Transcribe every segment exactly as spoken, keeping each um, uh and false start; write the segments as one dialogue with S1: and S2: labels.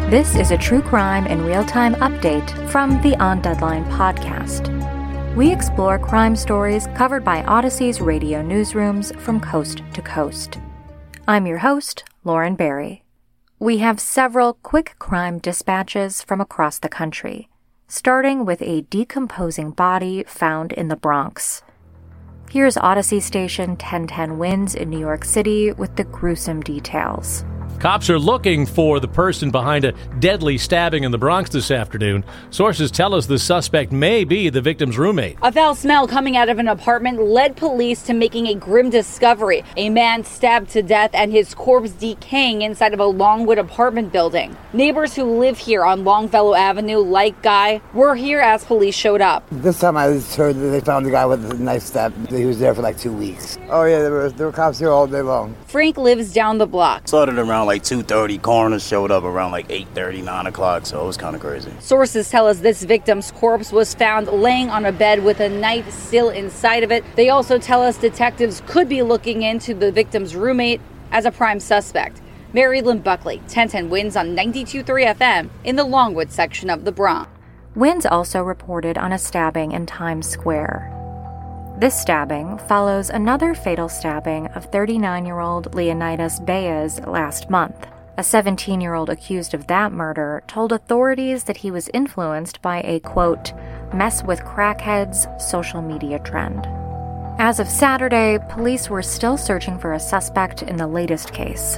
S1: This is a true crime and real-time update from the On Deadline podcast. We explore crime stories covered by Odyssey's radio newsrooms from coast to coast. I'm your host, Lauren Barry. We have several quick crime dispatches from across the country, starting with a decomposing body found in the Bronx. Here's Odyssey station ten ten Winds in New York City with the gruesome details.
S2: Cops are looking for the person behind a deadly stabbing in the Bronx this afternoon. Sources tell us the suspect may be the victim's roommate.
S3: A foul smell coming out of an apartment led police to making a grim discovery. A man stabbed to death and his corpse decaying inside of a Longwood apartment building. Neighbors who live here on Longfellow Avenue, like Guy, were here as police showed up.
S4: This time I just heard that they found the guy with the knife stab. He was there for like two weeks. Oh yeah, there were, there were cops here all day long.
S3: Frank lives down the block.
S5: Started around like two thirty. Coroners showed up around like eight thirty, nine o'clock, so it was kind of crazy.
S3: Sources tell us this victim's corpse was found laying on a bed with a knife still inside of it. They also tell us detectives could be looking into the victim's roommate as a prime suspect. Mary Lynn Buckley, ten ten Winds on ninety-two point three F M in the Longwood section of the Bronx.
S1: Winds also reported on a stabbing in Times Square. This stabbing follows another fatal stabbing of thirty-nine-year-old Leonidas Baez last month. A seventeen-year-old accused of that murder told authorities that he was influenced by a, quote, mess with crackheads social media trend. As of Saturday, police were still searching for a suspect in the latest case.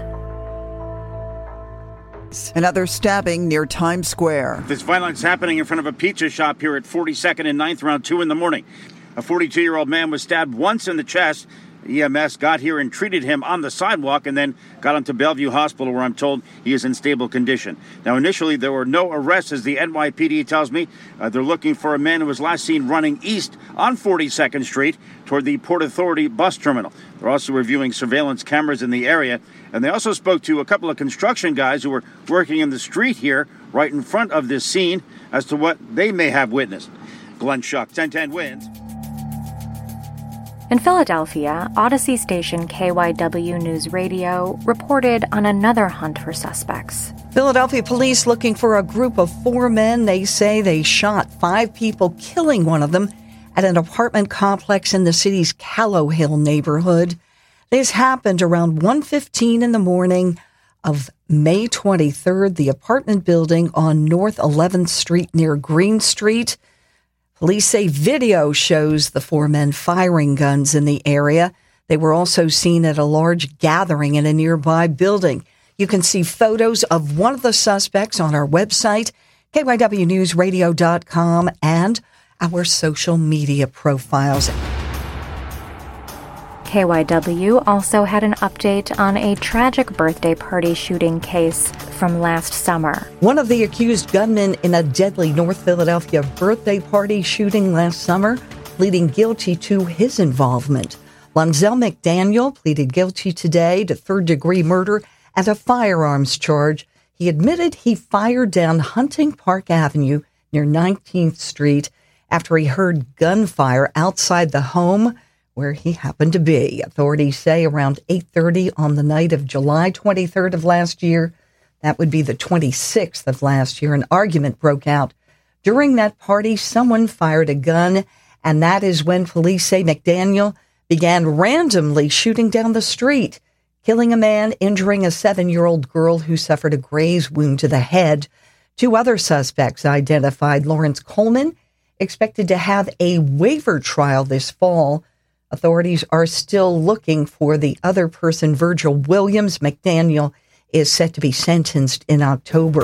S6: Another stabbing near Times Square.
S7: This violence happening in front of a pizza shop here at forty-second and ninth around two in the morning. A forty-two-year-old man was stabbed once in the chest. E M S got here and treated him on the sidewalk and then got him to Bellevue Hospital, where I'm told he is in stable condition. Now, initially, there were no arrests, as the N Y P D tells me. Uh, they're looking for a man who was last seen running east on forty-second Street toward the Port Authority bus terminal. They're also reviewing surveillance cameras in the area. And they also spoke to a couple of construction guys who were working in the street here right in front of this scene as to what they may have witnessed. Glenn Schuck, ten ten Winds.
S1: In Philadelphia, Odyssey station K Y W News Radio reported on another hunt for suspects.
S6: Philadelphia police looking for a group of four men. They say they shot five people, killing one of them at an apartment complex in the city's Callow Hill neighborhood. This happened around one fifteen in the morning of May twenty-third, the apartment building on North eleventh Street near Green Street. Police say video shows the four men firing guns in the area. They were also seen at a large gathering in a nearby building. You can see photos of one of the suspects on our website, K Y W news radio dot com, and our social media profiles.
S1: K Y W also had an update on a tragic birthday party shooting case from last summer.
S6: One of the accused gunmen in a deadly North Philadelphia birthday party shooting last summer pleading guilty to his involvement. Lonzel McDaniel pleaded guilty today to third-degree murder and a firearms charge. He admitted he fired down Hunting Park Avenue near nineteenth Street after he heard gunfire outside the home where he happened to be. Authorities say around eight thirty on the night of July twenty-third of last year, that would be the twenty-sixth of last year, an argument broke out. During that party, someone fired a gun, and that is when police say McDaniel began randomly shooting down the street, killing a man, injuring a seven-year-old girl who suffered a graze wound to the head. Two other suspects identified. Lawrence Coleman, expected to have a waiver trial this fall. Authorities are still looking for the other person, Virgil Williams. McDaniel is set to be sentenced in October.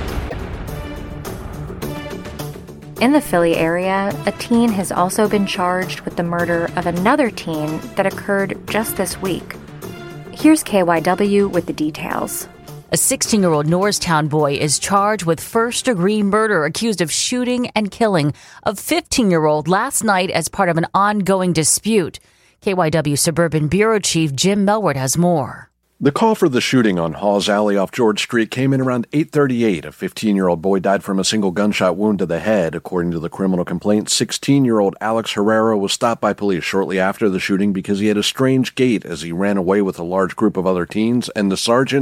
S1: In the Philly area, a teen has also been charged with the murder of another teen that occurred just this week. Here's K Y W with the details.
S8: A sixteen-year-old Norristown boy is charged with first-degree murder, accused of shooting and killing a fifteen-year-old last night as part of an ongoing dispute. K Y W Suburban Bureau Chief Jim Melward has more.
S9: The call for the shooting on Hawes Alley off George Street came in around eight thirty-eight. A fifteen-year-old boy died from a single gunshot wound to the head. According to the criminal complaint, sixteen-year-old Alex Herrera was stopped by police shortly after the shooting because he had a strange gait as he ran away with a large group of other teens, and the sergeant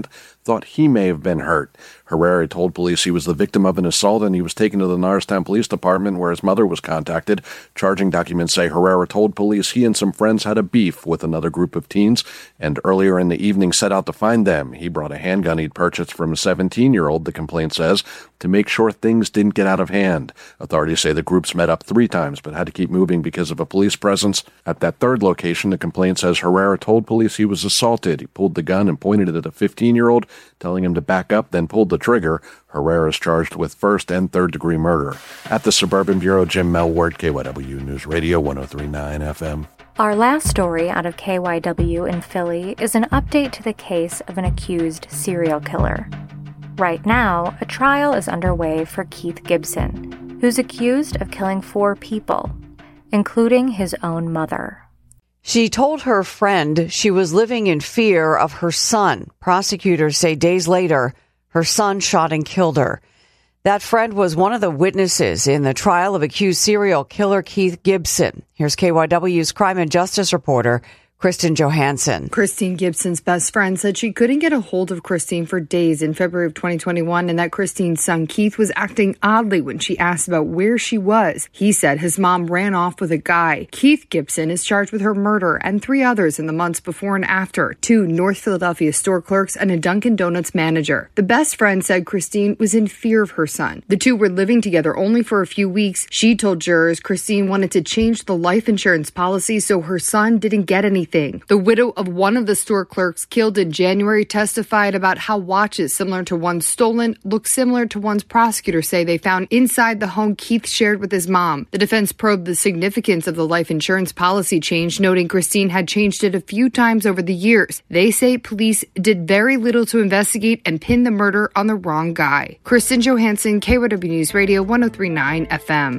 S9: thought he may have been hurt. Herrera told police he was the victim of an assault and he was taken to the Norristown Police Department where his mother was contacted. Charging documents say Herrera told police he and some friends had a beef with another group of teens and earlier in the evening set out to find them. He brought a handgun he'd purchased from a seventeen-year-old, the complaint says, to make sure things didn't get out of hand. Authorities say the groups met up three times but had to keep moving because of a police presence. At that third location, the complaint says Herrera told police he was assaulted. He pulled the gun and pointed it at a fifteen-year-old, telling him to back up, then pulled the trigger. Herrera is charged with first and third-degree murder. At the Suburban Bureau, Jim Melward, K Y W News Radio, one oh three point nine F M.
S1: Our last story out of K Y W in Philly is an update to the case of an accused serial killer. Right now, a trial is underway for Keith Gibson, who's accused of killing four people, including his own mother.
S10: She told her friend she was living in fear of her son. Prosecutors say days later, her son shot and killed her. That friend was one of the witnesses in the trial of accused serial killer Keith Gibson. Here's K Y W's crime and justice reporter, Kristen Johansson.
S11: Christine Gibson's best friend said she couldn't get a hold of Christine for days in February of twenty twenty-one and that Christine's son Keith was acting oddly when she asked about where she was. He said his mom ran off with a guy. Keith Gibson is charged with her murder and three others in the months before and after, two North Philadelphia store clerks and a Dunkin' Donuts manager. The best friend said Christine was in fear of her son. The two were living together only for a few weeks. She told jurors Christine wanted to change the life insurance policy so her son didn't get anything. The widow of one of the store clerks killed in January testified about how watches similar to ones stolen look similar to ones prosecutors say they found inside the home Keith shared with his mom. The defense probed the significance of the life insurance policy change, noting Christine had changed it a few times over the years. They say police did very little to investigate and pin the murder on the wrong guy. Kristen Johansson, K Y W News Radio, one oh three point nine F M.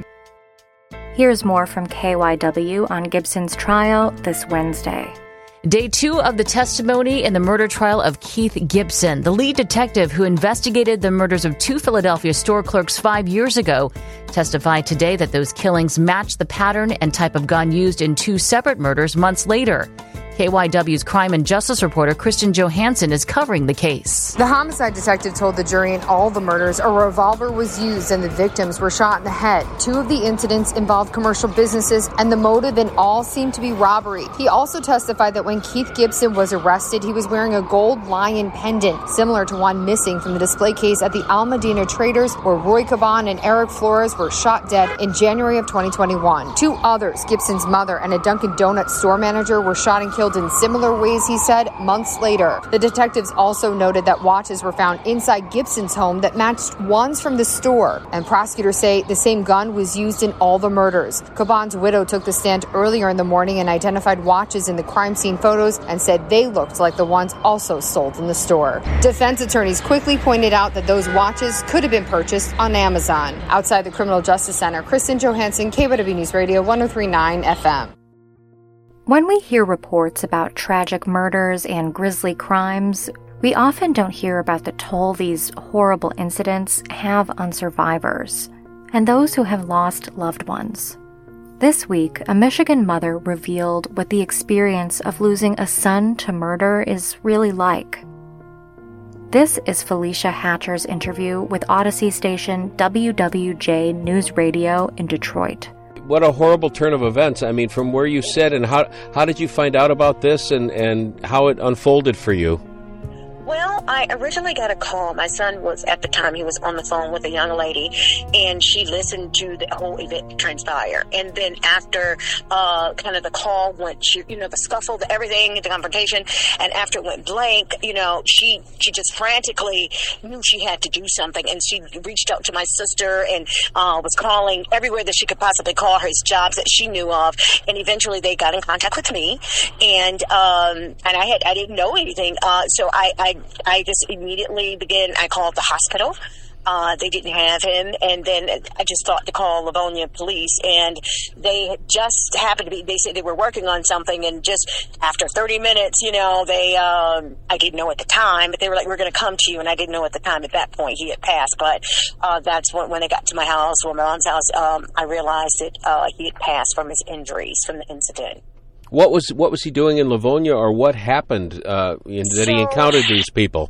S1: Here's more from K Y W on Gibson's trial this Wednesday.
S8: Day two of the testimony in the murder trial of Keith Gibson, the lead detective who investigated the murders of two Philadelphia store clerks five years ago, testified today that those killings matched the pattern and type of gun used in two separate murders months later. K Y W's crime and justice reporter Kristen Johansson is covering the case.
S12: The homicide detective told the jury in all the murders a revolver was used and the victims were shot in the head. Two of the incidents involved commercial businesses and the motive in all seemed to be robbery. He also testified that when Keith Gibson was arrested, he was wearing a gold lion pendant similar to one missing from the display case at the Almadena Traders where Roy Caban and Eric Flores were shot dead in January of twenty twenty-one. Two others, Gibson's mother and a Dunkin' Donuts store manager, were shot and killed in similar ways, he said, months later. The detectives also noted that watches were found inside Gibson's home that matched ones from the store, and prosecutors say the same gun was used in all the murders. Caban's widow took the stand earlier in the morning and identified watches in the crime scene photos and said they looked like the ones also sold in the store. Defense attorneys quickly pointed out that those watches could have been purchased on Amazon. Outside the Criminal Justice Center, Kristen Johansson, K Y W News Radio, one oh three point nine F M.
S1: When we hear reports about tragic murders and grisly crimes, we often don't hear about the toll these horrible incidents have on survivors and those who have lost loved ones. This week, a Michigan mother revealed what the experience of losing a son to murder is really like. This is Felicia Hatcher's interview with Odyssey station W W J News Radio in Detroit.
S13: What a horrible turn of events. I mean, from where you sit, and how how did you find out about this and, and how it unfolded for you?
S14: Well, I originally got a call. My son was, at the time, he was on the phone with a young lady, and she listened to the whole event transpire. And then after uh kind of the call went, she, you know, the scuffle, the everything, the confrontation, and after it went blank, you know, she she just frantically knew she had to do something. And she reached out to my sister and uh was calling everywhere that she could possibly call, her jobs that she knew of. And eventually they got in contact with me. And um and I had I didn't know anything. Uh so I, I I just immediately began, I called the hospital. Uh, they didn't have him, and then I just thought to call Livonia Police, and they just happened to be, they said they were working on something, and just after thirty minutes, you know, they, um, I didn't know at the time, but they were like, we're going to come to you, and I didn't know at the time. At that point, he had passed, but uh, that's when, when they got to my house, or my mom's house, um, I realized that uh, he had passed from his injuries from the incident.
S13: What was what was he doing in Livonia, or what happened uh, in, that
S14: so,
S13: he encountered these people?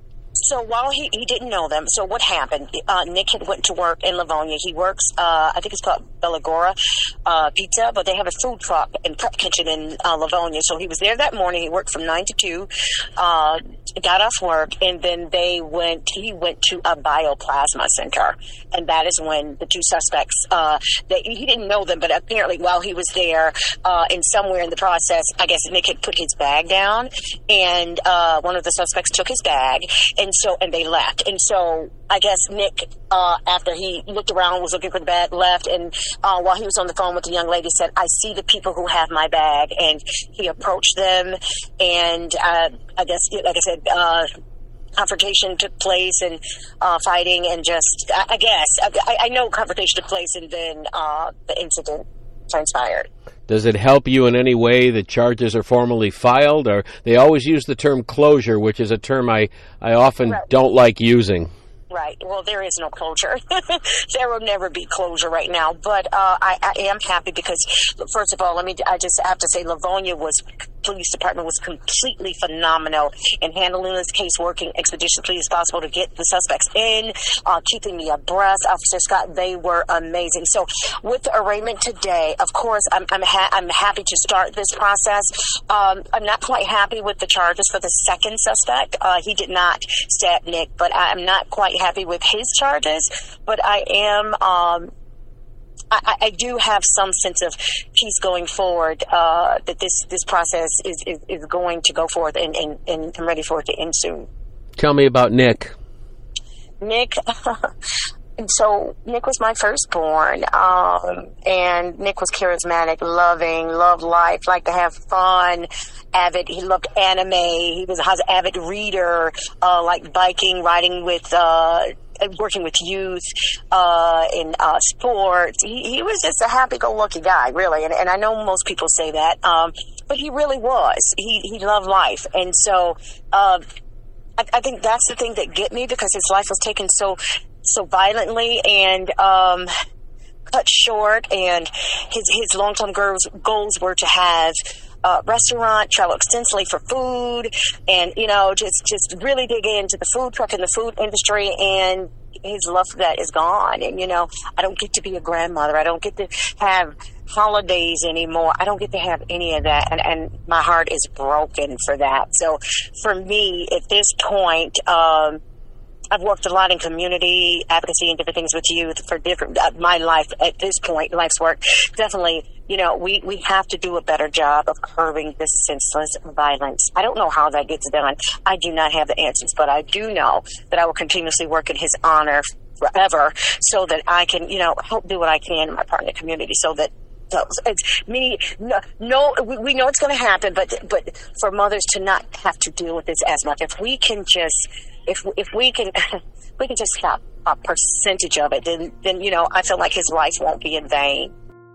S14: So while he, he didn't know them, so what happened? Uh, Nick had went to work in Livonia. He works, uh, I think it's called Bellagora uh, Pizza, but they have a food truck and prep kitchen in uh, Livonia. So he was there that morning. He worked from nine to two, uh, got off work, and then they went, he went to a bioplasma center. And that is when the two suspects, uh, they, he didn't know them, but apparently while he was there, uh, and somewhere in the process, I guess Nick had put his bag down, and uh, one of the suspects took his bag, and so, and they left. And so I guess Nick, uh, after he looked around, was looking for the bag, left, and uh, while he was on the phone with the young lady, said, I see the people who have my bag. And he approached them, and uh, I guess, like I said, uh, confrontation took place, and uh, fighting, and just, I, I guess, I, I know confrontation took place, and then uh, the incident transpired.
S13: Does it help you in any way that charges are formally filed? Or they always use the term closure, which is a term I, I often right. don't like using.
S14: Right. Well, there is no closure. There will never be closure right now. But uh, I, I am happy because, first of all, let me. I just have to say, Livonia was police department was completely phenomenal in handling this case, working expeditiously as possible to get the suspects in, uh, keeping me abreast. Officer Scott, they were amazing. So, with the arraignment today, of course, I'm I'm, ha- I'm happy to start this process. Um, I'm not quite happy with the charges for the second suspect. Uh, he did not stab Nick, but I'm not quite happy with his charges, but I am, um, I, I do have some sense of peace going forward, uh, that this, this process is, is, is going to go forth, and, and, and I'm ready for it to end soon.
S13: Tell me about Nick.
S14: Nick, so Nick was my firstborn, um, and Nick was charismatic, loving, loved life, liked to have fun, avid, he loved anime, he was an avid reader, uh, like biking, riding with, uh, working with youth, uh, in, uh, sports. He, he was just a happy-go-lucky guy, really, and, and I know most people say that, um, but he really was. He, he loved life, and so, uh, I, I think that's the thing that get me, because his life was taken so, so violently and, um, cut short, and his, his long-term goals, goals were to have a restaurant, travel extensively for food, and, you know, just, just really dig into the food truck and the food industry, and his love for that is gone. And, you know, I don't get to be a grandmother. I don't get to have holidays anymore. I don't get to have any of that, and, and my heart is broken for that. So for me, at this point, um, I've worked a lot in community advocacy and different things with youth for different, uh, my life at this point, life's work. Definitely, you know, we, we have to do a better job of curbing this senseless violence. I don't know how that gets done. I do not have the answers, but I do know that I will continuously work in his honor forever, so that I can, you know, help do what I can in my part in the community, so that So it's me. No, no we, we know it's going to happen, but but for mothers to not have to deal with this as much, if we can just, if if we can, we can just stop a percentage of it, then then you know, I feel like his life won't be in vain.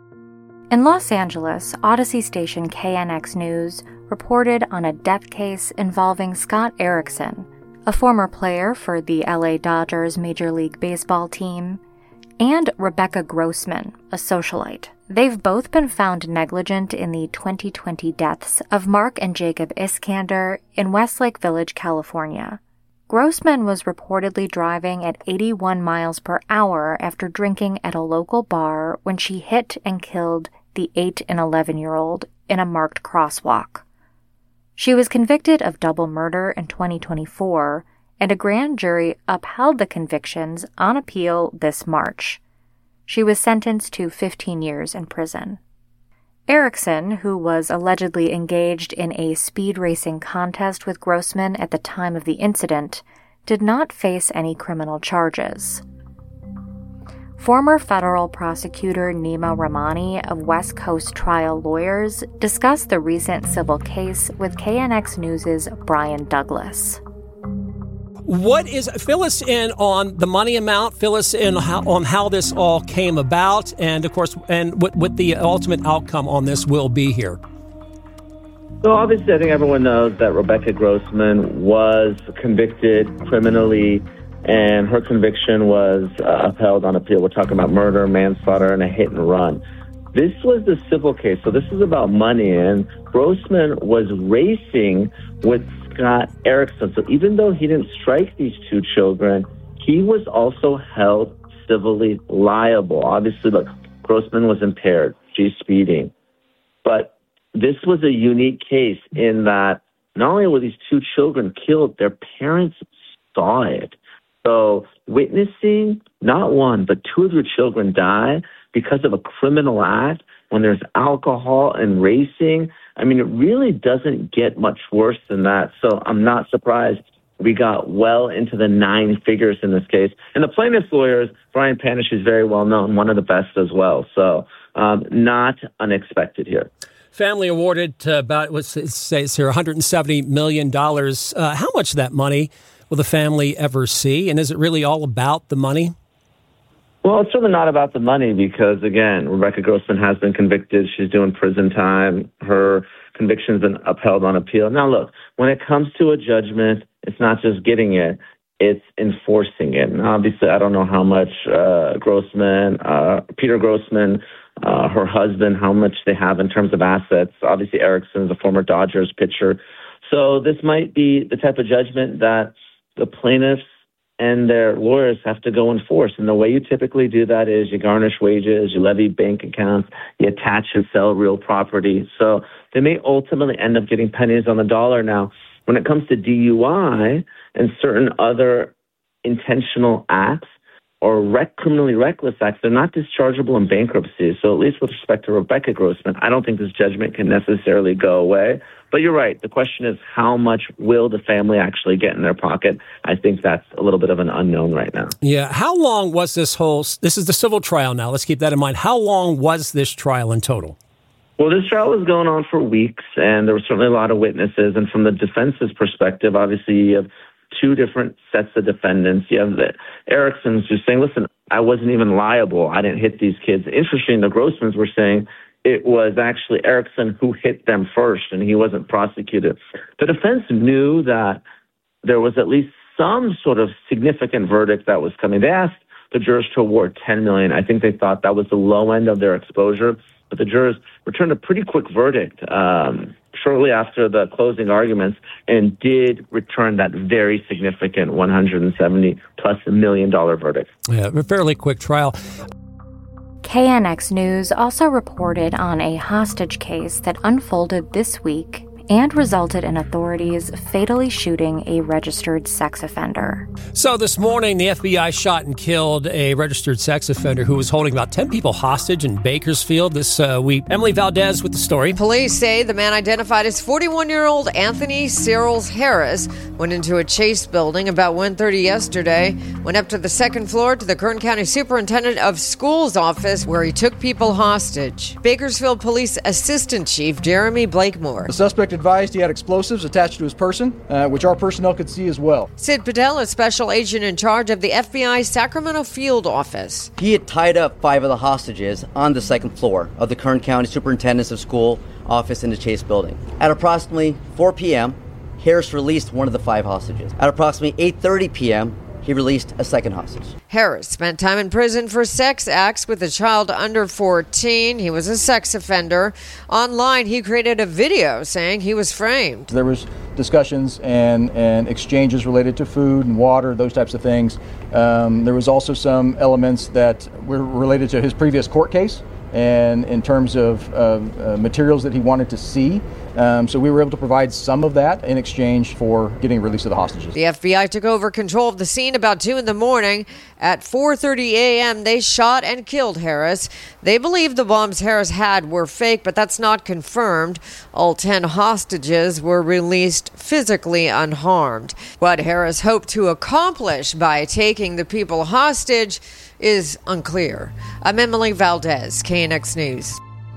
S1: In Los Angeles, Odyssey station K N X News reported on a death case involving Scott Erickson, a former player for the L A Dodgers Major League Baseball team, and Rebecca Grossman, a socialite. They've both been found negligent in the twenty twenty deaths of Mark and Jacob Iskander in Westlake Village, California. Grossman was reportedly driving at eighty-one miles per hour after drinking at a local bar when she hit and killed the eight and eleven-year-old in a marked crosswalk. She was convicted of double murder in twenty twenty-four, and a grand jury upheld the convictions on appeal this March. She was sentenced to fifteen years in prison. Erickson, who was allegedly engaged in a speed racing contest with Grossman at the time of the incident, did not face any criminal charges. Former federal prosecutor Nima Rahmani of West Coast Trial Lawyers discussed the recent civil case with K N X News' Brian Douglas.
S15: What is, fill us in on the money amount, fill us in how, on how this all came about, and of course, and what, what the ultimate outcome on this will be here.
S16: So obviously, I think everyone knows that Rebecca Grossman was convicted criminally, and her conviction was uh, upheld on appeal. We're talking about murder, manslaughter, and a hit and run. This was the civil case, so this is about money, and Grossman was racing with Scott Erickson. So even though he didn't strike these two children, he was also held civilly liable. Obviously, look, Grossman was impaired. She's speeding. But this was a unique case in that not only were these two children killed, their parents saw it. So witnessing not one, but two of your children die because of a criminal act when there's alcohol and racing, I mean, it really doesn't get much worse than that. So I'm not surprised we got well into the nine figures in this case. And the plaintiff's lawyers, Brian Panish, is very well known, one of the best as well. So um, not unexpected here.
S15: Family awarded uh, about, what's it says here, one hundred seventy million dollars. Uh, how much of that money will the family ever see? And is it really all about the money?
S16: Well, it's certainly not about the money because, again, Rebecca Grossman has been convicted. She's doing prison time. Her conviction's been upheld on appeal. Now, look, when it comes to a judgment, it's not just getting it, it's enforcing it. And obviously, I don't know how much uh, Grossman, uh, Peter Grossman, uh, her husband, how much they have in terms of assets. Obviously, Erickson's a former Dodgers pitcher. So this might be the type of judgment that the plaintiffs and their lawyers have to go enforce. And the way you typically do that is you garnish wages, you levy bank accounts, you attach and sell real property. So they may ultimately end up getting pennies on the dollar. Now, when it comes to D U I and certain other intentional acts or rec- criminally reckless acts, they're not dischargeable in bankruptcy. So at least with respect to Rebecca Grossman, I don't think this judgment can necessarily go away. But you're right. The question is, how much will the family actually get in their pocket? I think that's a little bit of an unknown right now.
S15: Yeah. How long was this whole, this is the civil trial now. Let's keep that in mind. How long was this trial in total?
S16: Well, this trial was going on for weeks, and there were certainly a lot of witnesses. And from the defense's perspective, obviously, you have two different sets of defendants. You have the Ericksons who's saying, listen, I wasn't even liable. I didn't hit these kids. Interesting, the Grossmans were saying it was actually Erickson who hit them first, and he wasn't prosecuted. The defense knew that there was at least some sort of significant verdict that was coming. They asked the jurors to award ten million dollars. I think they thought that was the low end of their exposure, but the jurors returned a pretty quick verdict um, shortly after the closing arguments and did return that very significant one hundred seventy plus million dollar verdict.
S15: Yeah, a fairly quick trial.
S1: K N X News also reported on a hostage case that unfolded this week and resulted in authorities fatally shooting a registered sex offender.
S15: So this morning, the F B I shot and killed a registered sex offender who was holding about ten people hostage in Bakersfield this uh, week. Emily Valdez with the story.
S10: Police say the man identified as forty-one-year-old Anthony Cyrils Harris went into a Chase building about one thirty yesterday, went up to the second floor to the Kern County Superintendent of Schools office where he took people hostage. Bakersfield Police Assistant Chief Jeremy Blakemore.
S17: The suspect advised he had explosives attached to his person, uh, which our personnel could see as well.
S10: Sid Patel is special agent in charge of the F B I Sacramento Field Office.
S18: He had tied up five of the hostages on the second floor of the Kern County Superintendent's of School office in the Chase building. At approximately four p.m., Harris released one of the five hostages. At approximately eight thirty p.m., he released a second hostage.
S10: Harris spent time in prison for sex acts with a child under fourteen. He was a sex offender. Online, he created a video saying he was framed.
S17: There was discussions and, and exchanges related to food and water, those types of things. Um, there was also some elements that were related to his previous court case and in terms of uh, uh, materials that he wanted to see. Um, so we were able to provide some of that in exchange for getting release of the hostages.
S10: The F B I took over control of the scene about two in the morning. At four thirty a.m., they shot and killed Harris. They believe the bombs Harris had were fake, but that's not confirmed. All ten hostages were released physically unharmed. What Harris hoped to accomplish by taking the people hostage is unclear. I'm Emily Valdez, K N X News.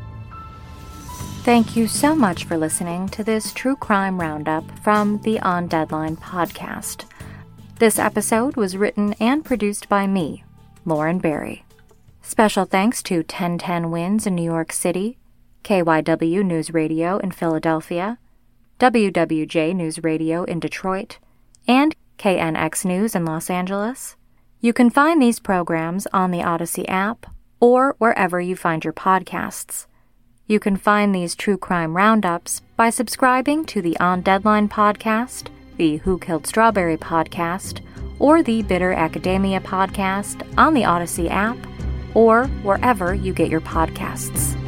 S1: Thank you so much for listening to this True Crime Roundup from the On Deadline podcast. This episode was written and produced by me, Lauren Barry. Special thanks to ten ten Winds in New York City, K Y W News Radio in Philadelphia, W W J News Radio in Detroit, and K N X News in Los Angeles. You can find these programs on the Odyssey app or wherever you find your podcasts. You can find these true crime roundups by subscribing to the On Deadline podcast, the Who Killed Strawberry podcast, or the Bitter Academia podcast on the Odyssey app, or wherever you get your podcasts.